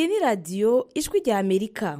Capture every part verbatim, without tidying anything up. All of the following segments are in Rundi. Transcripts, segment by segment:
Iyi ni radiyo ijwi rya Amerika.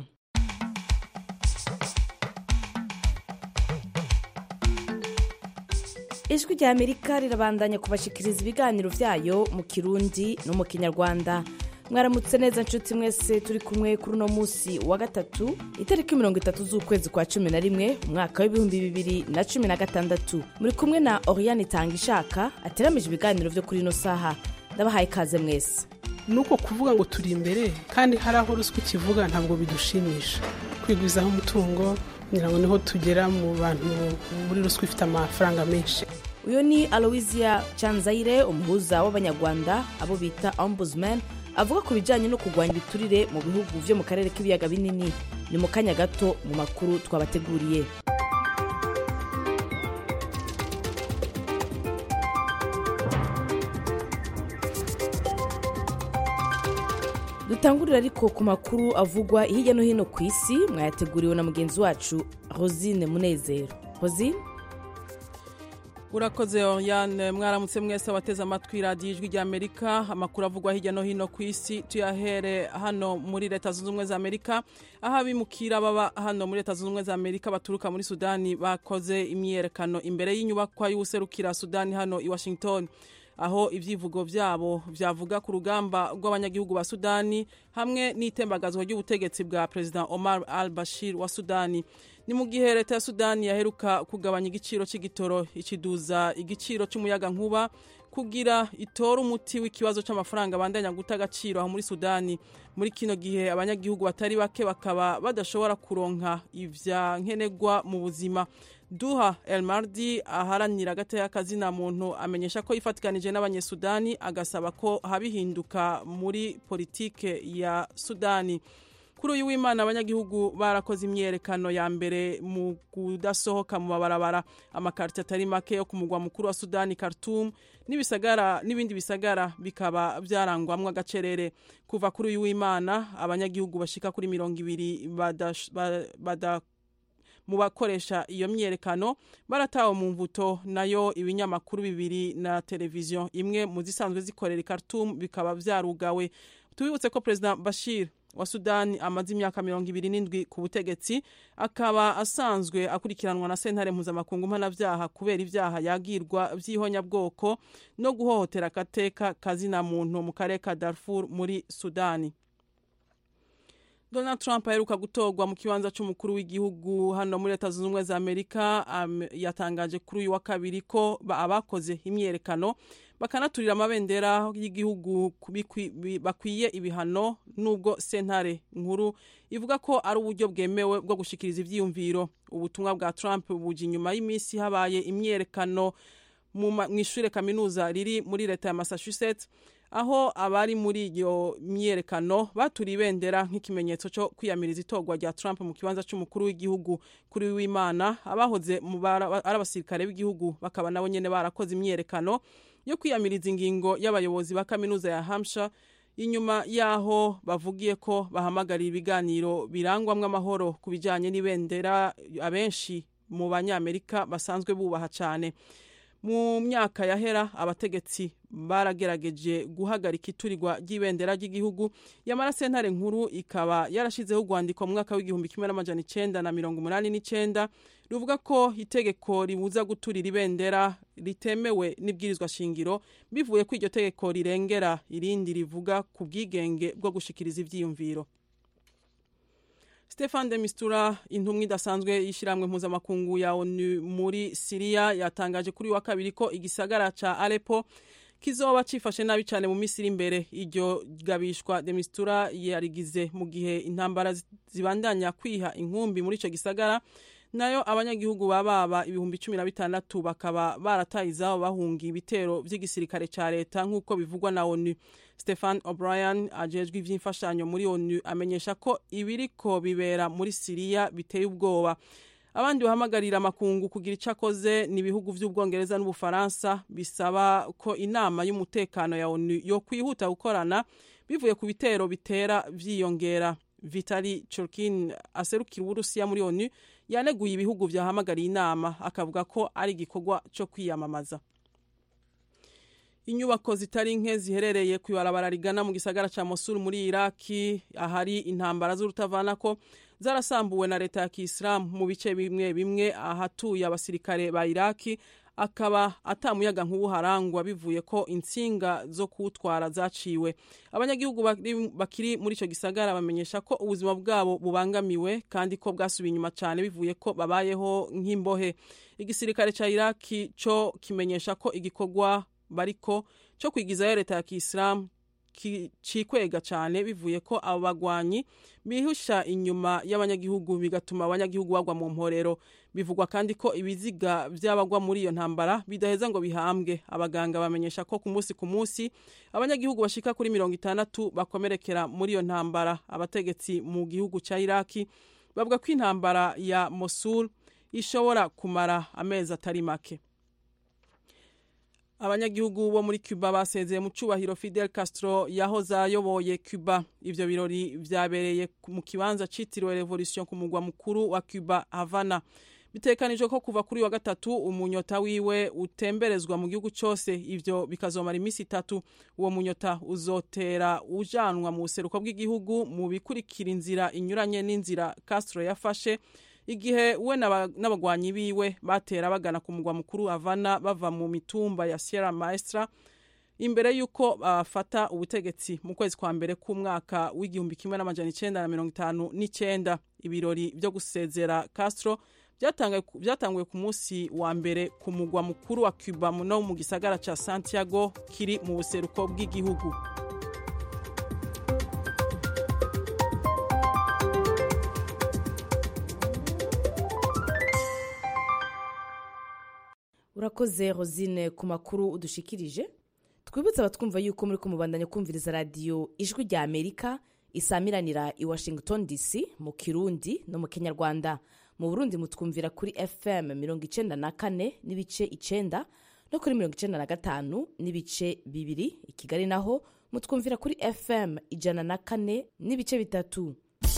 Ijwi rya Amerika rirabandanya kubashikiriza ibiganiro vyayo mu Kirundi no mu Kinyarwanda. Mwaramutse neza nshuti mwese, turi kumwe kuri uno musi wa gatatu itariki mirongo itatu z'ukwezi kwa cumi na rimwe umwaka w'ibihumbi bibiri na cumi na gatandatu. Muri kumwe na Oriane Tangishaka ateramije ibiganiro vyo kuri ino saha. Ndabahaye ikaze mwese. Nuko kuvuga ngo turi imbere kandi hari aho ruswa ikivuga ntabwo bidushimisha. Kwigwizaho umutungo ngira ngo niho tugera mu bantu muri ruswa ifite amafaranga menshi. Uyo ni Aloysia Chanzaire, umuhuza w'abanyarwanda abo bita Ombudsman, avuga ku bijanye no kugwanya ibiturire mu bihugu vyo mu karere k'ibiyaga binini. Ni mu kanya gato mu makuru twabateguriye. Dutangurira ariko ku makuru avugwa hirya no hino ku isi, mwayateguriwe na mugenzi wacu Rosine Munezero. Rosine, urakoze Oriane. Mwaramutse mwese wateze amatwi radiyo ijwi rya Amerika. Amakuru avugwa hirya no hino ku isi tuyahere hano muri Leta Zunze Ubumwe za Amerika, aho abimukira baba hano muri Leta Zunze Ubumwe za Amerika baturuka muri Sudani bakoze imyiyerekano imbere y'inyubakwa y'ubuserukira Sudani hano i Washington, aho ivyivugo vyabo vyavuga ku rugamba rw'abanyagihugu ba Sudani hamwe n'itembagazwa ry'ubutegetsi bwa President Omar al-Bashir wa Sudani. Ni mu gihe leta ya Sudani yaheruka kugabanya igiciro c'igitoro, ikiduza igiciro c'umuyaga nkuba kugira itora umuti w'ikibazo c'amafaranga bandanya guta agaciro aho muri Sudani. Muri kino gihe abanyagihugu batari bake bakaba badashobora kuronka ivya nkenegwa mu buzima. Duha El Mardi aharanira agateka kazina muntu amenyesha ko yifatikanije n'abanyesudani agasaba ko habihinduka muri politike ya Sudani. Kuri uyu w'Imana abanyagihugu barakoze imyerekano ya mbere mu kudasohoka mu mabarabara. Amakarita atari make yo ku mugwa mukuru wa Sudani Khartoum n'ibisagara n'ibindi bisagara bikaba byarangwamwe agacerere. Kuva kuri uyu w'Imana abanyagihugu bashika kuri mirongo ibiri bada, bada mu bakoresha iyo myerekano baratawe mu mvuto, nayo ibinyamakuru bibiri na televiziyo imwe mu zisanzwe zikorera Khartoum bikaba vyarugawe. Tubibutse ko President Bashir wa Sudani amaze imyaka mirongo ibiri n'indwi ku butegetsi, akaba asanzwe akurikiranwa na sentare mpuzamakungu mpanavyaha kubera ivyaha yagirwa vy'ihonyabwoko no guhohotera agateka kazina muntu mu karere ka Darfur muri Sudani. Donald Trump aheruka gutorwa mu kibanza c'umukuru w'igihugu hano muri Leta Zunze Ubumwe za Amerika, um, yatangaje kuri uyu wa kabiri ko abakoze imyerekano bakanaturira amabendera y'igihugu bakwiye ibihano, nubwo sentare nkuru ivuga ko ari uburyo bwemewe bwo gushikiriza ivyiyumviro. Ubutumwa bwa Trump buje inyuma y'imisi habaye imyerekano mu ishure kaminuza riri muri leta ya Massachusetts, aho abari muri iyo myerekano baturi ibendera nk'ikimenyetso cyo kwiyamiriza itorwa rya Trump mu kibanza c'umukuru w'igihugu. Kuri w'Imana abahoze mu ari abasirikare b'igihugu bakaba nabo nyene barakoze imyerekano yo kwiyamiriza ingingo y'abayobozi ba kaminuza ya Hampshire, inyuma yaho bavugiye ko bahamagarira ibiganiro birangwamwe amahoro ku bijanye n'ibendera abenshi mu banyamerika basanzwe bubaha cane. Mu myaka yahera abategetsi baragerageje guhagarika iturirwa ry'ibendera ry'igihugu, yamara sentare nkuru ikaba yarashizeho urwandiko mu mwaka w'igihumbi kimwe n'amajana icenda na mirongo umunani n'icenda ruvuga ko itegeko ribuza guturira ibendera ritemewe n'ibwirizwa shingiro, bivuye ko iryo tegeko rirengera irindi rivuga ku bwigenge bwo gushikiriza ivyiyumviro. Stefan de Mistura, intumwa idasanzwe y'ishiramwe mpuzamakungu ya ONU muri Syria, yatangaje kuri wa kabiri ko igisagara ca Aleppo kizoba cifashe nabi cyane mu misiri imbere. Iryo gabishwa de Mistura yarigize mu gihe intambara zibandanya kwiha inkumbi muri ico gisagara, nayo abanyagihugu bababa ibihumbi cumi na bitandatu bakaba baratayizaho bahunga ibitero vy'igisirikare ca leta nk'uko bivugwa na ONU. Stefan O'Brien ajejwe ivy'imfashanyo muri ONU amenyesha ko ibiriko bibera muri Syria biteye ubwoba. Abandi bahamagarira amakungu kugira icakoze ni ibihugu vy'Ubwongereza n'Ubufaransa, bisaba ko inama y'umutekano ya ONU yo kwihuta gukorana bivuye ku bitero bitera vyiyongera. Vitali Churkin aserukira Uburusiya muri ONU yaneguye ibihugu vyahamagariye inama, akavuga ko ari igikorwa cyo kwiyamamaza. Inyubako zitari nke ziherereye ku ibarabara rigana mu gisagara ca Mosul muri Iraki ahari intambara z'urutavanako zarasambuwe na leta ya Kiislamu mu bice bimwe bimwe ahatuye abasirikare ba Iraki, akaba atamuyaga nk'ubu harangwa bivuye ko insinga zo kuwutwara zaciwe. Abanyagihugu bakiri muri ico gisagara bamenyesha ko ubuzima bwabo bubangamiwe kandi ko bwasubiye inyuma cyane bivuye ko babayeho nk'imbohe. Igisirikare ca Iraki co kimenyesha ko igikorwa bariko cyo kwigizayo leta ya Kiislamu cikwega cyane bivuye ko abo bagwanyi bihusha inyuma y'abanyagihugu bigatuma abanyagihugu bagwa mu mporero. Bivugwa kandi ko ibiziga by'abagwa muri iyo ntambara bidaheza ngo bihambwe. Abaganga bamenyesha ko ku munsi ku munsi abanyagihugu bashika kuri mirongo itandatu bakomerekera muri iyo ntambara. Abategetsi mu gihugu ca Iraki bavuga ko intambara ya Mosul ishobora kumara amezi atari make. Abanyagihugu bo muri Cuba basezeye mu cubahiro Fidel Castro yahoze ayoboye Cuba. Ivyo birori vyabereye mu kibanza citiriwe Revolution ku mugwa mukuru wa Cuba, Havana. Bitekanijwe ko kuva kuri wa gatatu umunyota wiwe utemberezwa mu gihugu cyose, ivyo bikazomara imisi itatu. Uwo munyota uzotera ujanwa mu buseruko bw'igihugu mu bikurikira inzira inyuranye n'inzira Castro yafashe igihe we n'abagwanyi biwe batera bagana ku mugwa mukuru Havana bava mu mitumba ya Sierra Maestra imbere yuko bafata uh, ubutegetsi mu kwezi kwa mbere k'umwaka w'igihumbi kimwe n'amajana icenda na mirongo itanu n'icenda. Ibirori byo gusezera Castro byatanguye ku munsi wa mbere ku mugwa mukuru wa Cuba no mu gisagara ca Santiago kiri mu buseruko bw'igihugu. Urakoze Rosine ku makuru udushikirije. Twibutsa abatwumva yuko muri kumubandanya kumviriza radio Ijwi rya Amerika isamiranira i Washington D C mu Kirundi no mu Kinyarwanda. Mu Burundi mutwumvira kuri F M mirongo icenda na kane n'ibice icenda no kuri mirongo icenda na gatanu n'ibice bibiri. I Kigali naho mutwumvira kuri F M ijana na kane n'ibice bitatu.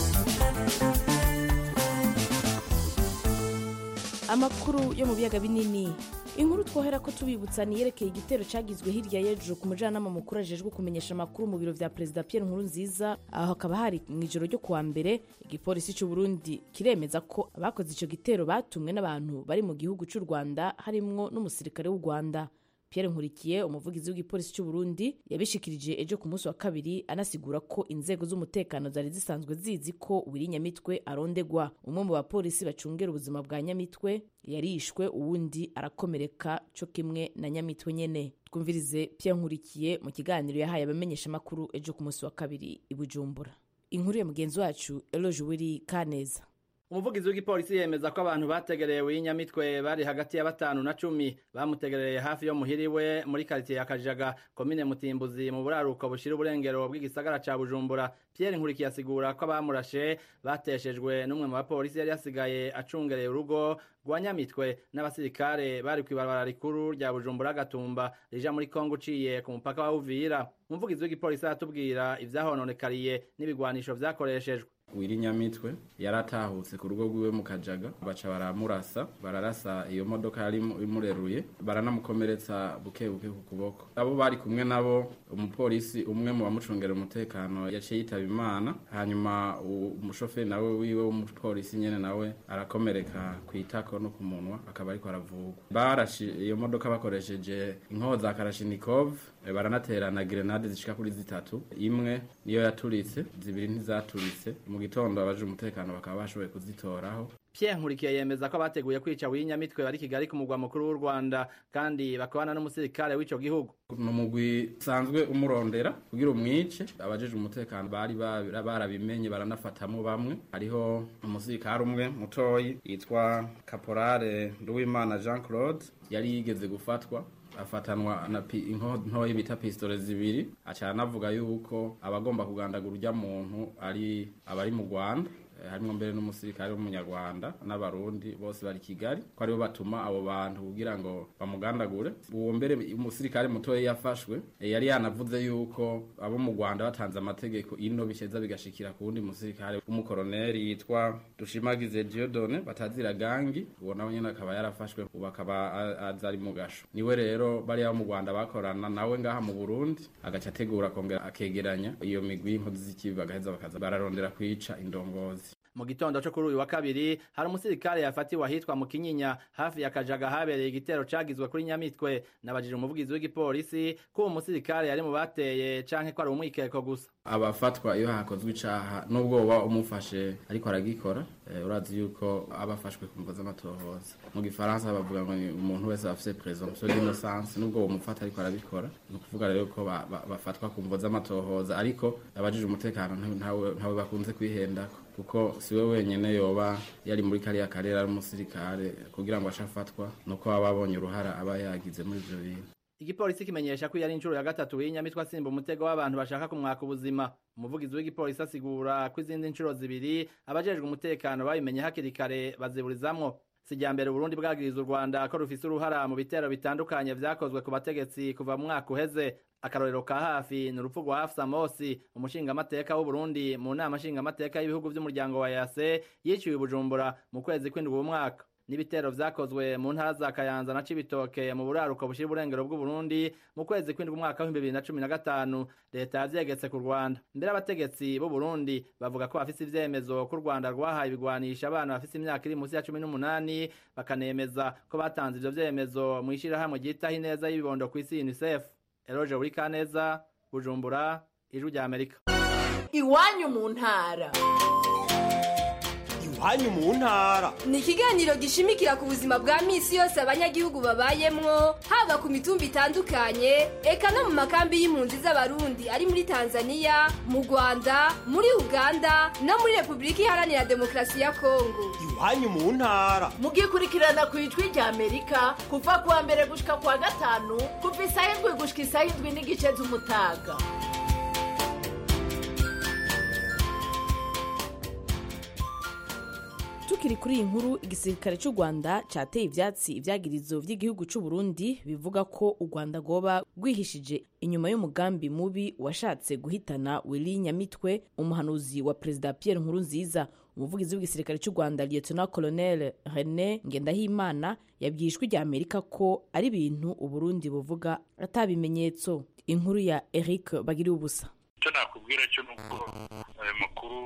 Amakuru yo mu biyaga binini. Inkuru twohera ko tubibutsa ni yerekeye igitero cagizwe hirya y'ejo ku mujanama mukuru ajejwe kumenyesha amakuru mu biro vya President Pierre Nkurunziza, aho hakaba hari mw'ijoro ryo kuwa mbere. Igipolisi cy'u Burundi kiremeza ko abakoze ico gitero batumwe n'abantu bari mu gihugu cy'u Rwanda harimwo n'umusirikare w'u Rwanda. Pierre Nkurikiye, umuvugizi w'igipolisi cy'u Burundi, yabishikirije ejo ku munsi wa kabiri anasigura ko inzego z'umutekano zari zisanzwe zizi ko Wirinyamitwe arondegwa. Umwe mu bapolisi bacungera ubuzima bwa Nyamitwe yarishwe, uwundi arakomereka cyo kimwe na Nyamitwe nyene. Twumvirize Pierre Nkurikiye mu kiganiro yahaye abamenyesha makuru ejo ku munsi wa kabiri i Bujumbura. Inkuru ya mugenzi wacu Eloge Wiri Kaneza. Umuvugizi w'igipolisi yemeza ko abantu bategereye Wirinyamitwe bari hagati ya batanu na cumi, bamutegereye hafi yo muhiriwe muri quartier ya Kajaga, komine Mutimbuzi mu buraruko bushira uburengero bw'igisagara ca Bujumbura. Pierre Nkurikiye asigura ko abamurashe bateshejwe n'umwe mu bapolisi yari yasigaye acungereye urugo rwa Nyamitwe n'abasirikare bari kwibarabara rikuru rya Bujumbura Gatumba rija muri Kongo uciye ku mupaka wa Uvira. Umuvugizi w'igipolisi aratubwira ivyahononekariye n'ibigwanisho vyakoreshejwe. Wirinyamitwe yaratahutse ku rugo rwiwe mu Kajaga, baca baramurasa, bararasa iyo modoka yari imureruye, baranamukomeretsa buke buke ku kuboko. Abo bari kumwe nabo, umupolisi umwe mu bamucungera umutekano yaciye yitaba Imana, hanyuma umushoferi nawe wiwe w'umupolisi nyene nawe arakomereka kwitako no ku munwa, akaba ariko aravugwa. Barashi iyo modoka bakoresheje inkoho za Kalashnikov, baranatera na grenade zishika kuri zitatu, imwe niyo yaturitse, zibiri ntizaturitse. Mu gitondo abaje umutekano bakaba bashoboye kuzitoraho. Pierre Nkurikiye yemeza ko bateguye kwica Wirinyamitwe bari Kigali ku mugwa mukuru w'u Rwanda, kandi bakabana n'umusirikare w'ico gihugu. Numugwi sanzwe umurondera kugira umwice. Abajeje umutekano bari barabimenye baranafatamo bamwe. Hariho umusirikare umwe mutoyi yitwa Caporale Nduwimana Jean Claude yari yigeze gufatwa, afatanwa na intoyi bita pistole zibiri. Aca anavuga yuko abagomba kugandagura urya muntu ari abari mu Rwanda. harimo mbere n'umusirikare w'umunyarwanda n'abarundi bose bari Kigali ko aribo batuma abo bantu kugira ngo bamugandagure. Uwo mbere umusirikare mutoya yafashwe yari yanavuze yuko abo mu Rwanda batanze amategeko ino bisheza bigashikira ku wundi musirikare w'umukoroneri yitwa Dushimagize Dieudonne batazira gangi, uwo nawe nyene akaba yarafashwe ubu akaba azari mu gasho. Niwe rero bari abo mu Rwanda bakorana nawe ngaha mu Burundi agaca ategura kongera akegeranya iyo migwi y'inkozi z'ikibi bagaheza bakaza bararondera kwica indongozi. Mu gitondo cyo kuri uyu wa kabiri hari umusirikare yafatiwe ahitwa mu Kinyinya hafi ya Kajaga habereye igitero cagizwe kuri Nyamitwe. Nabajije umuvugizi w'igipolisi ko uwo musirikare yari mu bateye canke ko ari umwikeko gusa. Abafatwa iyo hakozwe icaha nubwo uba umufashe ariko aragikora, e, urazi yuko abafashwe ku mvo z'amatohoza. Mu Gifaransa bavuga ngo umuntu wese afise présomption d'innocence nubwo uwo mufata ariko arabikora. Ni kuvuga rero ko bafatwa ku mvo z'amatohoza ariko abajije umutekano ntawe ntawe bakunze kwihendako kuko siwe wenyene yoba yari muri kariya karera ari umusirikare kugira ngo ashafatwa nuko ababonye uruhara aba yagize muri ivyo bintu. Igipolisi kimenyesha ko yari incuro ya gatatu y'Inyamitwe asimba umutego w'abantu bashaka kumwaka ubuzima. Umuvugizi w'igipolisi asigura ko izindi incuro zibiri abajejwe umutekano babimenye hakiri kare baziburizamwo. Sijambere Burundi bwagiriza u Rwanda ko rufise uruhara mu bitero bitandukanye vyakozwe ku bategetsi kuva mu mwaka uheze. Akarorero ka hafi ni urupfu rwa Hafsa Mosi, umushingamateka w'u Burundi mu nama nshingamateka y'ibihugu vy'umuryango wa E A C yiciwe i Bujumbura mu kwezi kw'indwi uwo mwaka. N'ibitero vyakozwe mu ntara za Kayanza na Cibitoke mu buraruko bushira uburengero bw'u Burundi mu kwezi kw'indwi umwaka wa bibiri na cumi na gatanu leta yavyegetse ku Rwanda. Mbere abategetsi b'u Burundi bavuga ko bafise ivyemezo ko u Rwanda rwahaye ibigwanisha abana bafise imyaka iri musi ya cumi n'umunani, bakanemeza ko batanze ivyo vyemezo mu ishirahamwe ryitaho ineza y'ibibondo kw'isi UNICEF. Eroje Urikaneza, Bujumbura, Ijwi rya Amerika. Iwanyu mu ntara. Iwanyu mu ntara ni ikiganiro gishimikira ku buzima bwa misi yose abanyagihugu babayemwo, haba ku mitumba itandukanye eka no mu makambi y'impunzi z'abarundi ari muri Tanzania, mu Rwanda, muri Uganda no muri Republika Iharanira Demokarasi ya Kongo. Iwanyu mu ntara mugikurikirana ku Ijwi rya Amerika kuva kuwa mbere gushika kuwa gatanu kuva isaha indwi gushika isaha indwi n'igice z'umutaga. Tukiri kuri iyi nkuru, igisirikare cy'u Rwanda cateye ivyatsi ivyagirizo vy'igihugu c'u Burundi bivuga ko u Rwanda goba rwihishije inyuma y'umugambi mubi washatse guhitana Willy Nyamitwe, umuhanuzi wa Perezida Pierre Nkurunziza. Umuvugizi w'igisirikare cy'u Rwanda Lieutenant Colonel René Ngendahimana yabwiye Ijwi rya Amerika ko ari ibintu u Burundi buvuga atabimenyetso. Inkuru ya Eric Bagiriye ubusa. Icyo nakubwira cyo nuko ayo makuru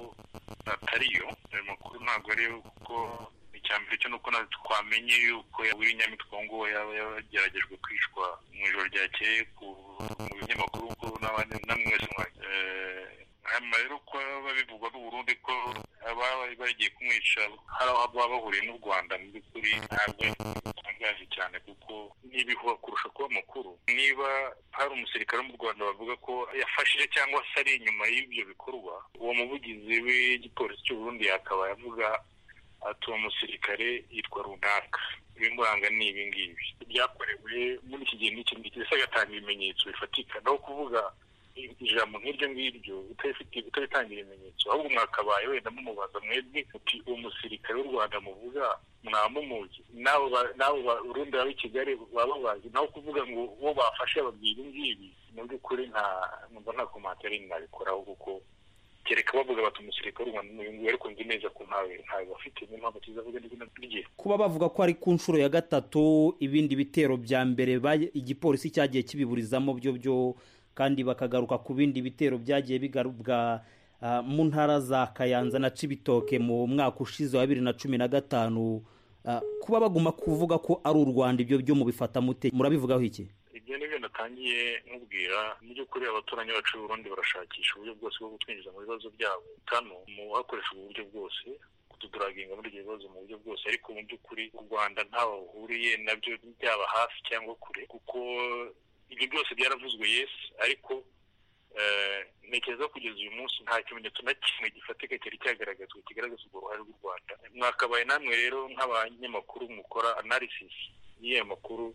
atariyo, ayo makuru ntabwo ari kuko icyambere cyo nuko twamenye yuko Willy Nyamitwe ngo yageragejwe kwicwa mu ijoro ryakeye ku binyamakuru n'abandi namwese hanyuma rero ko babivugwa n'u Burundi ko ababa bagiye kumwica hari aho baba bahuriye n'u Rwanda mu by'ukuri ntabwo bitangaje cyane kuko n'ibihuha kurusha kuba amakuru. Niba hari umusirikare mu Rwanda bavuga ko yafashije cyangwa se ari inyuma y'ibyo bikorwa, uwo muvugizi w'igipolisi cy'u Burundi akaba yavuga ati uwo musirikare yitwa runaka, ibimuranga ni ibi ngibi byakorewe muri iki gihe n'iki ngiki, ese agatanga ibimenyetso bifatika. Naho kuvuga ijambo nk'iryo ngiryo utabitangira ibimenyetso, ahubwo mwakabaye wenda mumubaza mwebwe uti uwo musirikare w'u Rwanda muvuga mwamumuzi nabo Burundi baba i Kigali baba bazi, naho kuvuga ngo uwo bafashe babwira ngibi mu by'ukuri nta numva nta komantere nabikoraho kuko kereka bavuga bati umusirikare w'u Rwanda n'uyu ariko nzi neza ko ntawe ntawe bafite n'impamvu kizavuga n'izina rye. Kuba bavuga ko ari ku nshuro ya gatatu ibindi bitero bya mbere igipolisi cyagiye kibiburizamo byo byo kandi bakagaruka ku bindi bitero byagiye bigarubwa uh, mu ntara za Kayanza na Cibitoke mu mwaka ushize wa bibiri na cumi na gatanu. Uh, kuba baguma kuvuga ko ari u Rwanda, ibyo byo mu bifata mute, murabivugaho iki? Ibyo nibyo natangiye nkubwira, mu by'ukuri abaturanyi bacu b'u Burundi barashakisha uburyo bwose bwo gutwinjiza mu bibazo byabo, kano mu hakoresha uburyo bwose kutuduraginga muri ibyo bibazo mu buryo bwose, ariko mu by'ukuri u Rwanda ntaho bahuriye nabyo byaba hafi cyangwa kure, kuko ibyo byose byaravuzwe yes, ariko ntekereza kugeza uyu munsi nta kimenyetso na kimwe gifatika cyari cyagaragazwa kigaragaza urwo ruhare rw'u Rwanda. Mwakabaye namwe rero nk'abanyamakuru mukora analysis y'iyo makuru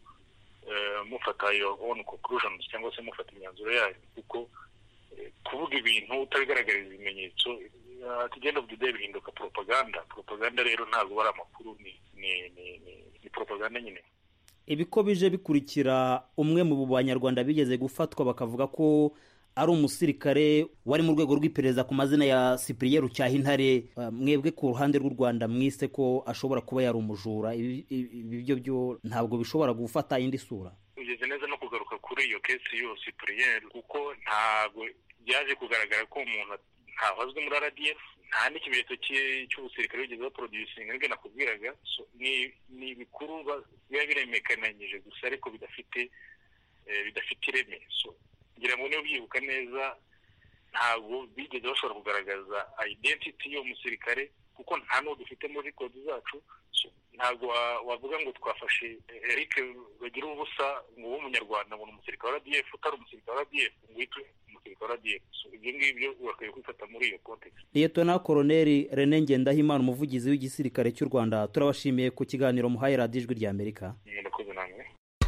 mufata your own conclusions cyangwa se mufata imyanzuro yayo, kuko kuvuga ibintu utabigaragariza ibimenyetso at the end of the day bihinduka propaganda propaganda rero ntabwo ari amakuru ni ni ni, ni propaganda nyine. Ibi ko bije bikurikira umwe mu banyarwanda bigeze gufatwa bakavuga ko ari umusirikare wari mu rwego rw'iperereza ku mazina ya Cyprien Rucyahintare, mwebwe ku ruhande rw'u Rwanda mwise ko ashobora kuba yari umujura. Ibi byo byo ntabwo bishobora gufata indi sura. Ugeze neza no kugaruka kuri iyo case yo Cyprien kuko ntabwo byaje kugaragara ko umuntu ntavazwe muri R D F, nta n'ikimenyetso cy'ubusirikare bigeze baproducing nibwo nakubwiraga. So, ni ni bikuru biba biremekananyije gusa ariko bidafite bidafite ireme. So ngira ngo niyo byibuka neza ntabwo bigeze bashobora kugaragaza identity y'uwo musirikare kuko nta n'uwo dufite muri record zacu. So, ntabwo wavuga ngo twafashe Eric bagira ubusa ngo w'umunyarwanda ngo umusirikare wa R D F utari umusirikare wa R D F ngo yitwe umusirikare wa R D F. So ibyo ngibyo bakwiye kwifata muri iyo context. Lieutenant Colonel René Ngendahimana umuvugizi w'igisirikare cy'u Rwanda, turabashimiye ku kiganiro muhaye Radio Ijwi ry'Amerika. Murakoze namwe.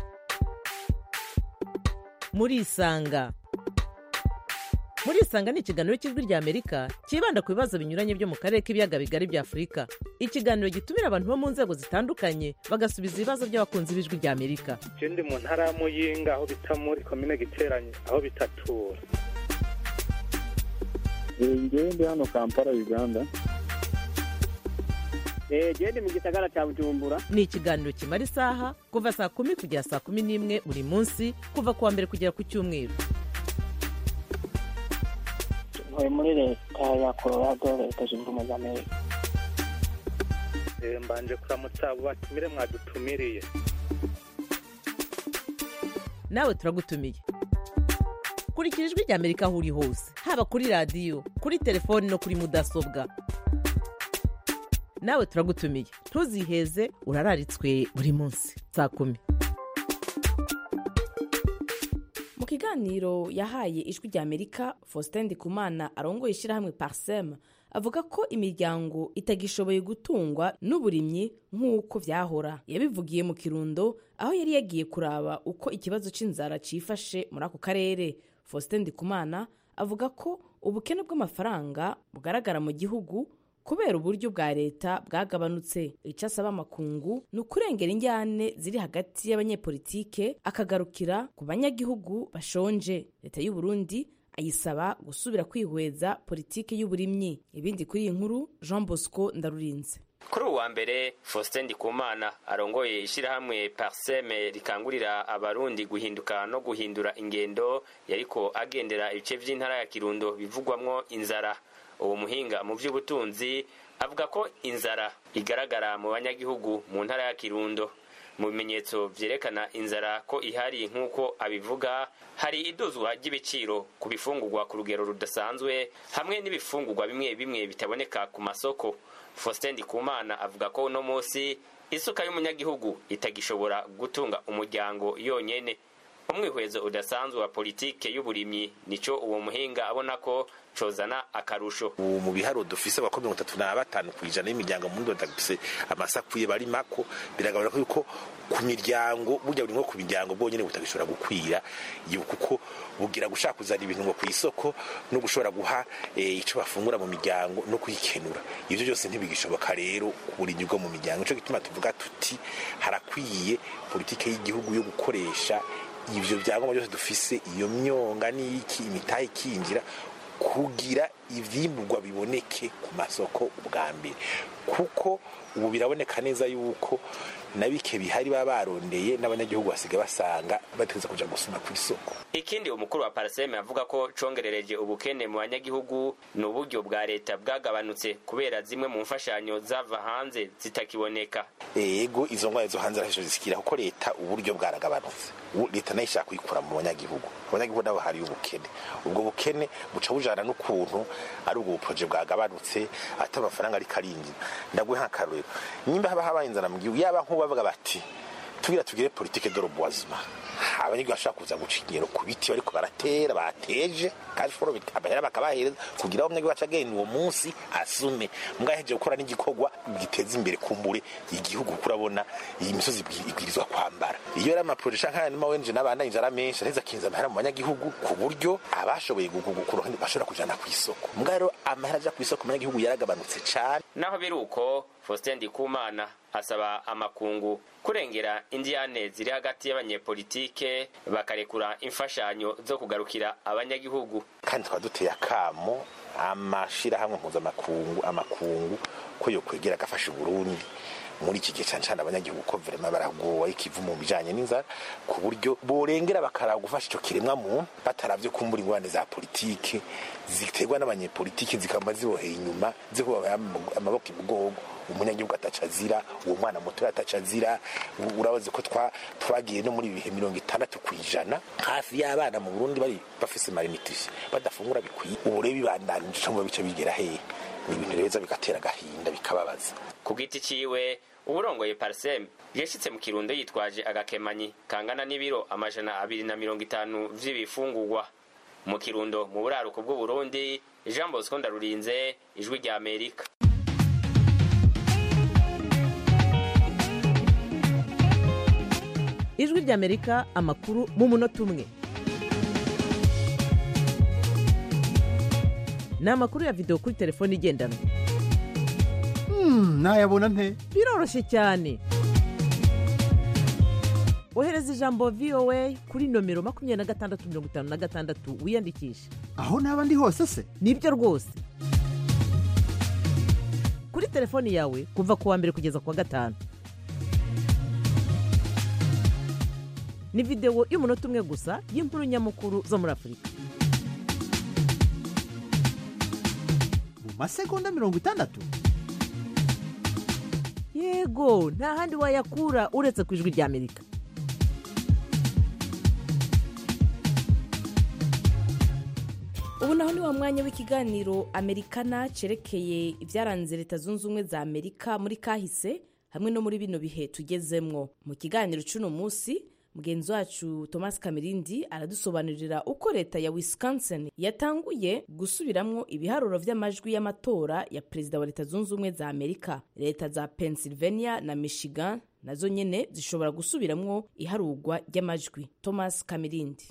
Muri Isanga. Muri Isanga ni ikiganiro cy'Ijwi ry'Amerika kibanda ku bibazo binyuranye byo mu karere k'ibiyaga bigari bya Afurika. Ikiganiro gitumira abantu bo mu nzego zitandukanye bagasubiza ibibazo by'abakunzi b'Ijwi ry'Amerika. Je ndi mu ntara ya Muyinga aho bita muri commune Giteranye aho bitatura. Ngewe ndi hano Kampala Uganda. Eh je ndi mu gisagara cya Bujumbura. Ni ikiganiro kimara isaha kuva saa kumi kugera saa kumi n'imwe buri munsi kuva kuwa mbere kugera ku cyumweru. Ntuye muri leta ya Colorado, leta zunze ubumwe za Amerika. Eh mbanje kuramutsa abo batumire mwadutumiriye. Nawe turagutumiye. Kurikira Ijwi ry'Amerika aho uri hose, haba kuri radio, kuri telefone no kuri mudasobwa. Nawe turagutumiye. Ntuziheze, urararitswe buri munsi saa kumi. Mu kiganiro yahaye Ijwi ry'Amerika, Faustin Ndikumana arongoye ishyirahamwe Parsem avuga ko imiryango itagishoboye gutungwa n'uburimyi nk'uko vyahora. Yabivugiye mu Kirundo aho yari yagiye kuraba uko ikibazo c'inzara cifashe muri ako karere. Faustin Ndikumana avuga ko ubukene bw'amafaranga bugaragara mu gihugu kubera uburyo bwa leta bwagabanutse. Icyo asaba amakungu ni ukurengera injyane ziri hagati y'abanyepolitike akagarukira ku banyagihugu bashonje. Leta y'u Burundi ayisaba gusubira kwihweza politike y'uburimyi. Ibindi kuri iyi nkuru Jean Bosco Ndarurinze. Kuri uwa mbere Faustin Ndikumana arongoye ishyirahamwe Parseme rikangurira abarundi guhinduka no guhindura ingendo yariko agendera ibice vy'intara ya Kirundo bivugwamwo inzara. Uwo muhinga mu by'ubutunzi avuga ko inzara igaragara mu banyagihugu mu ntara ya Kirundo. Mu bimenyetso vyerekana inzara ko ihari nk'uko abivuga, hari iduzwa ry'ibiciro ku bifungurwa ku rugero rudasanzwe hamwe n'ibifungurwa bimwe bimwe bitaboneka ku masoko. Faustin Ndikumana avuga ko no munsi isuka y'umunyagihugu itagishobora gutunga umuryango yonyene. Umwihwezo udasanzwe wa politike y'uburimyi nico uwo muhinga abona ko cozana akarusho. Mu biharo dufise bako mirongo itatu na batanu kwijana y'imiryango mu Burundi dafise amasakuye bari mako, biragabana ko yuko ku miryango burya buri nko ku miryango bonyene butagishobora gukwira kuko bugira gushaka kuzana ibintu ngo ku isoko no gushobora guha e, ico bafungura mu miryango no kuyikenura. Ivyo byose ntibigishoboka rero kuburinyi bwo mu miryango. Ico gituma tuvuga tuti harakwiye politike y'igihugu yo gukoresha ivyo byangombwa byose dufise, iyo myonga n'iki imitahe kinjira kugira ivyimburwa biboneke ku masoko ubwa mbere, kuko ubu biraboneka neza yuko nabike bihari babarondeye n'abanyagihugu basiga basanga bategeza kuja gusuma ku isoko. Ikindi umukuru wa Parseme avuga ko congerereje ubukene mu banyagihugu n'uburyo bwa leta bwagabanutse kubera zimwe mu mfashanyo zava hanze zitakiboneka. Ego izo ngwa zo hanze arasho zisikira kuko leta uburyo bwaragabanutse. Leta nayo ishaka kwikura mu banyagihugu. Abanyagihugu nabo hari ubukene. Ubwo bukene buca bujana n'ukuntu ari ubwo project bwagabanutse ata amafaranga ari karingi. Ndagwe hakarwe. Nimba haba habaye inzara mu gihugu yaba nko bavuga bati tugira tugire politique de reboisement. Abanyagihugu bashaka kuza gucinyero ku biti bariko baratera bateje kandi foro bitabahera bakabahereza kugira abanyagihugu bacagenda uwo munsi asume mugaheje gukora n'igikogwa giteza imbere kumbure igihugu kurabona iyi misozi ibwirizwa kwambara iyo ari amaproje nk'aya n'amawenje n'abana injara menshi aheza akinza amahera mu banyagihugu ku buryo abashoboye kuruhande bashobora kujana ku isoko mbwa rero amahera aja ku isoko mu banyagihugu yaragabanutse cane. Naho biri uko Faustin Ndikumana asaba amakungu kurengera indiyane ziri hagati y'abanyepolitike bakarekura imfashanyo zo kugarukira abanyagihugu. Kandi twaduteye akamo amashirahamwe mpuzamakungu amakungu ko yo kwegera agafasha Burundi muri iki gihe cyane cyane abanyagihugu ko vraiment baragowe ikivu mu bijanye n'inzara ku buryo borengera bakara gufasha ico kiremwa mu bataravye kumbura ingwane za politike ziterwa n'abanyepolitike zikamba ziboheye inyuma zikuba amaboko ibugogo umunyagihugu atacazira uwo mwana muto atacazira. Urabaze ko twa twagiye no muri bihe mirongo itandatu kwijana hafi y'abana mu Burundi bari bafise malnutrition badafungura bikwiye urebe bibandanije mu bice bigera he ni ibintu reza bigatera gahinda bikababaza. Ku giti ciwe uburongoye Parsem yashitse mu Kirundo yitwaje agakemanyi kangana n'ibiro amajana abiri na mirongo itanu vy'ibifungurwa. Mu Kirundo mu buraruko bw'u Burundi, Jean Bosco Ndarurinze, Ijwi rya Amerika. Ijwi rya Amerika, amakuru mu munota umwe. Ni amakuru ya video kuri telefone igendanwa. Hmm, nayabona nte? Biroroshye cyane. Ohereza ijambo V O A kuri nomero makumyabiri na gatandatu mirongo itanu na gatandatu wiyandikisha. Aho naba ndi hose se? Nibyo rwose. Kuri telefoni yawe kuva ku wa mbere kugeza ku wa gatanu. Ni video y'umunota umwe gusa y'inkuru nyamukuru zo muri Afurika. Mu masegonda mirongo itandatu? Yego, nta handi wayakura uretse ku Ijwi rya Amerika. Ubu naho ni wa mwanya w'ikiganiro Amerikana cerekeye ibyaranze Leta Zunze Ubumwe za Amerika muri kahise hamwe no muri bino bihe tugezemwo. Mu kiganiro c'uno musi mugenzi wacu Thomas Kamirindi aradusobanurira uko leta ya Wisconsin yatanguye gusubiramwo ibiharuro vy'amajwi y'amatora ya Perezida wa Leta Zunze Ubumwe za Amerika. Leta za Pennsylvania na Michigan nazo nyene zishobora gusubiramwo iharurwa ry'amajwi. Thomas Kamirindi.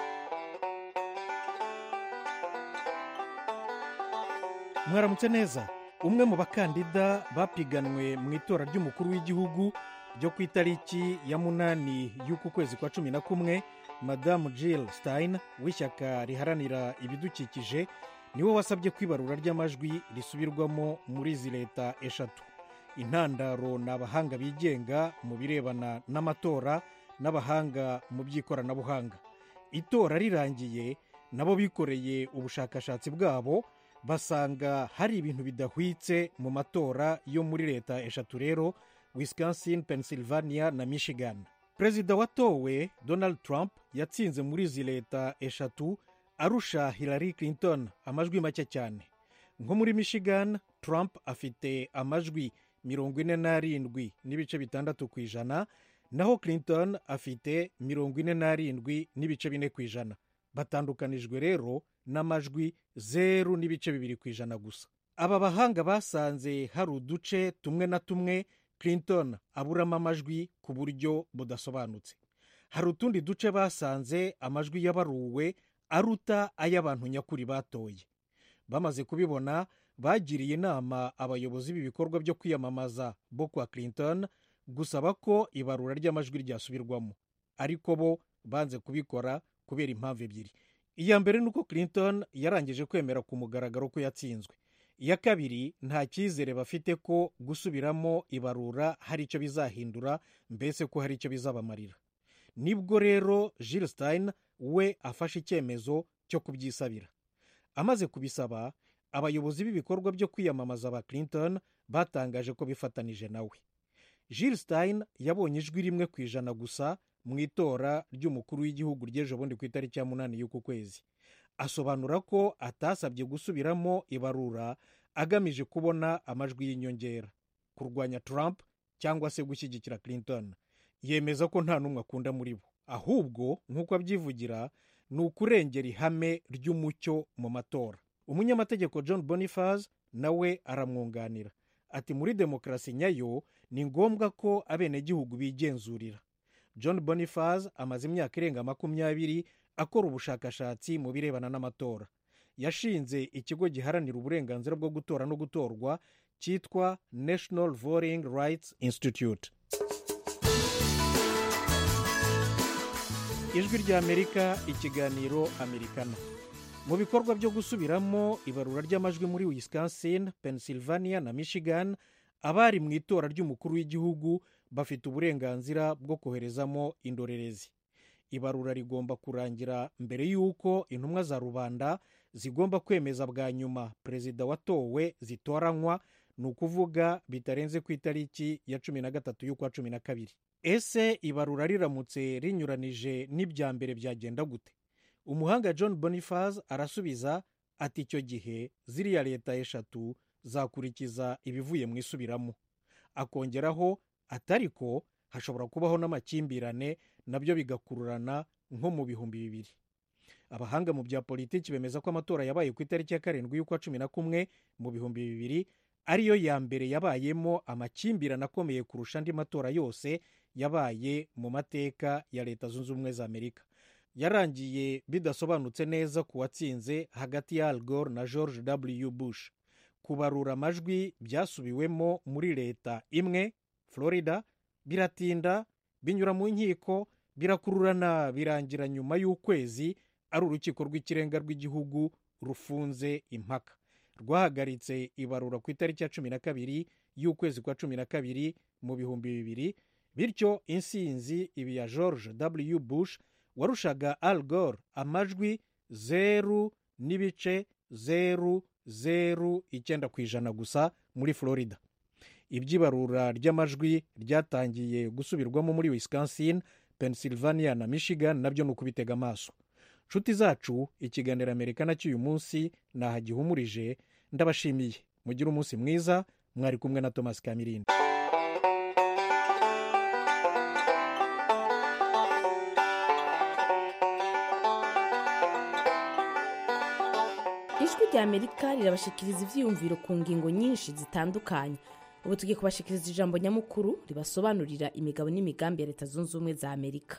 Mwaramutse neza. Umwe mu bakandida bapiganwe mu itora ry'umukuru w'igihugu ryo ku itariki ya munani y'uku kwezi kwa cumi na kumwe, Madamu Jill Stein w'ishyaka riharanira ibidukikije niwe wasabye kwibarura ry'amajwi risubirwamo muri izi leta eshatu. Intandaro ni abahanga bigenga mu birebana n'amatora n'abahanga mu by'ikoranabuhanga. Itora rirangiye nabo bikoreye ubushakashatsi bwabo basanga hari ibintu bidahwitse mu matora yo muri leta eshatu rero, Wisconsin, Pennsylvania na Michigan. Perezida watowe Donald Trump yatsinze muri izi leta eshatu arusha Hillary Clinton amajwi make cyane. Nko muri Michigan, Trump afite amajwi mirongo ine n'arindwi n'ibice bitandatu ku ijana, naho Clinton afite mirongo ine n'arindwi n'ibice bine ku ijana. Batandukanijwe rero n'amajwi zeru n'ibice bibiri ku ijana gusa. Aba bahanga basanze hari uduce tumwe na tumwe Clinton aburamo amajwi ku buryo budasobanutse. Hari utundi duce basanze amajwi yabaruwe aruta ay'abantu nyakuri batoye. Bamaze kubibona, bagiriye inama abayobozi b'ibikorwa byo kwiyamamaza bo kwa Clinton gusaba ko ibarura ry'amajwi ryasubirwamo, ariko bo banze kubikora kubera impamvu ebyiri. Iya mbere nuko Clinton yarangije kwemera ku mugaragaro ko yatsinzwe. Iya kabiri, nta cyizere bafite ko gusubiramo ibarura hari icyo bizahindura, mbese ko hari icyo bizabamarira. Nibwo rero Jill Stein we afashe icyemezo cyo kubyisabira. Amaze kubisaba, abayobozi b'ibikorwa byo kwiyamamaza ba Clinton batangaje ko bifatanije nawe. Jill Stein yabonye ijwi rimwe ku ijana gusa mu itora ry'umukuru w'igihugu ry'ejo bundi ku itariki ya munani y'uku kwezi. Asobanura ko atasabye gusubiramo ibarura agamije kubona amajwi y'inyongera, kurwanya Trump cyangwa se gushyigikira Clinton. Yemeza ko nta n'umwe akunda muri bo, ahubwo nk'uko abyivugira ni ukurengera ihame ry'umucyo mu matora. Umunyamategeko John Boniface nawe aramwunganira ati muri demokarasi nyayo ni ngombwa ko abenegihugu bigenzurira. John Boniface amaze imyaka irenga makumyabiri akora ubushakashatsi mu birebana n'amatora. Yashinze ikigo giharanira uburenganzira bwo gutora no gutorwa cyitwa National Voting Rights Institute. Ijwi ry'Amerika, ikiganiro Amerikana. Mu bikorwa byo gusubiramo ibarura ry'amajwi muri Wisconsin, Pennsylvania na Michigan, abari mu itora ry'umukuru w'igihugu bafite uburenganzira bwo koherezamo indorerezi. Ibarura rigomba kurangira mbere y'uko intumwa za rubanda zigomba kwemeza bwa nyuma perezida watowe zitoranywa, ni ukuvuga bitarenze ku itariki ya cumi na gatatu y'ukwa cumi na kabiri. Ese ibarura riramutse rinyuranije n'ibya mbere byagenda gute? Umuhanga John Boniface arasubiza ati icyo gihe ziriya leta eshatu zakurikiza ibivuye mu isubiramo. Akongeraho atariko hashobora kubaho n'amakimbirane nabyo bigakururana nko mu bihumbi bibiri. Abahanga mu bya politiki bemeza ko amatora yabaye ku itariki ya karindwi y'ukwa cumi na kumwe mu bihumbi bibiri ariyo ya mbere yabayemo amakimbirane akomeye kurusha andi matora yose yabaye mu mateka ya Leta Zunze Ubumwe za Amerika. Yarangiye bidasobanutse neza ku watsinze hagati ya Al Gore na George W. Bush. Kubarura amajwi byasubiwemo muri leta imwe, Florida, biratinda, binyura mu nkiko, birakururana, birangira nyuma y'ukwezi ari urukiko rw'ikirenga rw'igihugu rufunze impaka. Rwahagaritse ibarura ku itariki ya cumi na kabiri y'ukwezi kwa cumi na kabiri mu bihumbi bibiri, bityo insinzi ibi ya George W. Bush warushaga Al Gore amajwi zeru n'ibice zeru zeru icyenda ku ijana gusa muri Florida. Iby'ibarura ry'amajwi ryatangiye gusubirwamo muri Wisconsin, Pennsylvania na Michigan, nabyo ni ukubitega amaso. Nshuti zacu, ikiganiro Amerikana cy'uyu munsi naha gihumurije. Ndabashimiye, mugire umunsi mwiza. Mwari kumwe na Thomas Kamirindi. Ijwi ry'Amerika rirabashikiriza ivyiyumviro ku ngingo nyinshi zitandukanye. Ubu tugiye kubashikiriza ijambo nyamukuru ribasobanurira imigabo n'imigambi ya Leta Zunze Ubumwe za Amerika.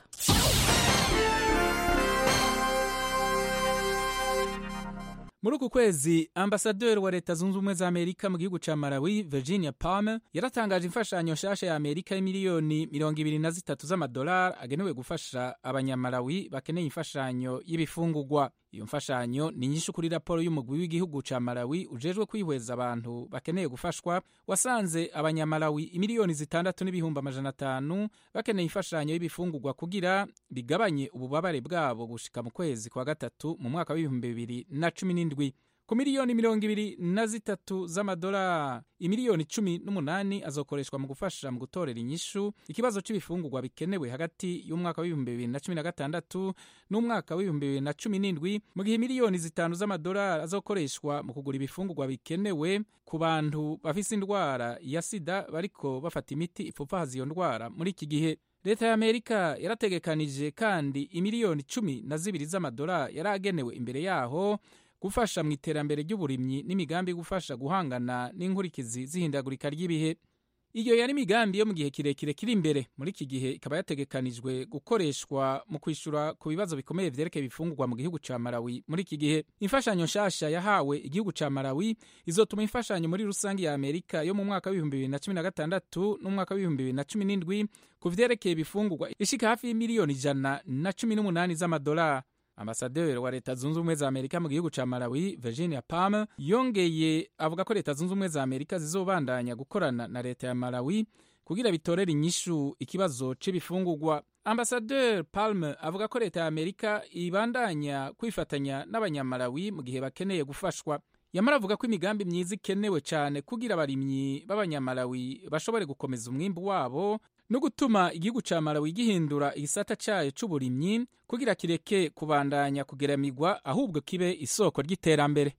Muri uku kwezi, ambasaderi wa Leta Zunze Ubumwe za Amerika mu gihugu ca Malawi, Virginia Palmer, yaratangaje imfashanyo nshasha ya Amerika y'imiliyoni mirongo ibiri na zitatu z'amadolari agenewe gufasha abanyamalawi bakeneye imfashanyo y'ibifungurwa. Iyo mfashanyo ni nyinshi kuri raporo y'umugwi w'igihugu ca Malawi ujejwe kwihweza abantu bakeneye gufashwa, wasanze abanyamalawi imiliyoni zitandatu n'ibihumbi amajana atanu bakeneye imfashanyo y'ibifungurwa kugira bigabanye ububabare bwabo gushika mu kwezi kwa gatatu mu mwaka w'ibihumbi bibiri na cumi n'indwi. Ku miliyoni mirongo ibiri na zitatu z'amadolari, imiliyoni cumi n'umunani azokoreshwa mu gufasha mu gutorera inyishu ikibazo c'ibifungurwa bikenewe hagati y'umwaka w'ibihumbi bibiri na cumi na gatandatu n'umwaka w'ibihumbi bibiri na cumi n'indwi, mu gihe miliyoni zitanu z'amadolari azokoreshwa mu kugura ibifungurwa bikenewe ku bantu bafise indwara ya sida bariko bafata imiti ipfupfahaza iyo ndwara muri iki gihe. Leta ya Amerika yarategekanije kandi imiliyoni cumi na zibiri z'amadolari yaragenewe imbere yaho gufasha mu iterambere ry'uburimyi n'imigambi gufasha guhangana n'inkurikizi zihindagurika ry'ibihe. Iyo yari imigambi yo mu gihe kirekire kiri imbere. Muri iki gihe ikaba yategekanijwe gukoreshwa mu kwishura ku bibazo bikomeye vyerekeye ibifungurwa mu gihugu ca Malawi. Muri iki gihe imfashanyo nshasha yahawe igihugu ca Malawi izotuma imfashanyo muri rusangi ya Amerika yo mu mwaka w'ibihumbi bibiri na cumi na gatandatu n'umwaka w'ibihumbi bibiri na cumi n'indwi ku vyerekeye ibifungurwa ishika hafi y'imiliyoni ijana na cumi n'umunani z'amadolari. Ambasaderi wa Leta Zunze Ubumwe za Amerika mu gihugu ca Malawi, Virginia Palmer, yongeye avuga ko Leta Zunze Ubumwe za Amerika zizobandanya gukorana na leta ya Malawi kugira bitorere inyishu ikibazo c'ibifungurwa. Ambasaderi Palmer avuga ko leta ya Amerika ibandanya kwifatanya n'abanyamalawi mu gihe bakeneye gufashwa. Yamara avuga ko imigambi myiza ikenewe cyane kugira abarimyi b'abanyamalawi bashobore gukomeza umwimbu wabo no gutuma igihugu ca Malawi gihindura igisata cayo c'uburimyi kugira kireke kubandanya kugeramigwa ahubwo kibe isoko ry'iterambere.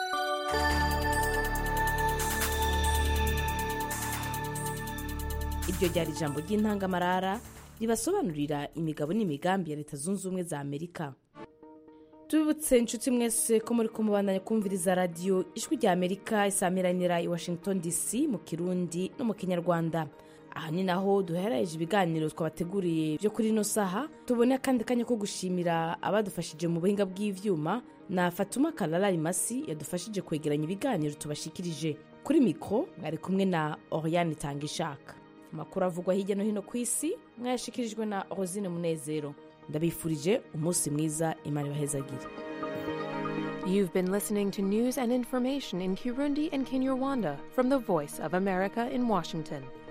Iryo ryari ijambo ry'intangamarara ribasobanurira imigabo n'imigambi ya Leta Zunze Ubumwe za Amerika. Tubibutse inshuti mwese ko muri kumubandanya kumviriza radio Ijwi rya Amerika isamiranira i Washington D C mu Kirundi no mu Kinyarwanda. aha ni naho duhereje ibiganiro twabateguriye byo kuri ino saha. tubone akandi kanya ko gushimira abadufashije mu buhinga bw'ivyuma na Fatuma Kalala Rimasi yadufashije kwegeranya ibiganiro tubashikirije. Kuri mikro mwari kumwe na Oriane Tangishaka. Amakuru avugwa hirya no hino ku isi mwayashikirijwe na Rosine Munezero. Ndabifurije umunsi mwiza, Imana ibahezagire. You've been listening to news and information in Kirundi and Kinyarwanda from the Voice of America in Washington.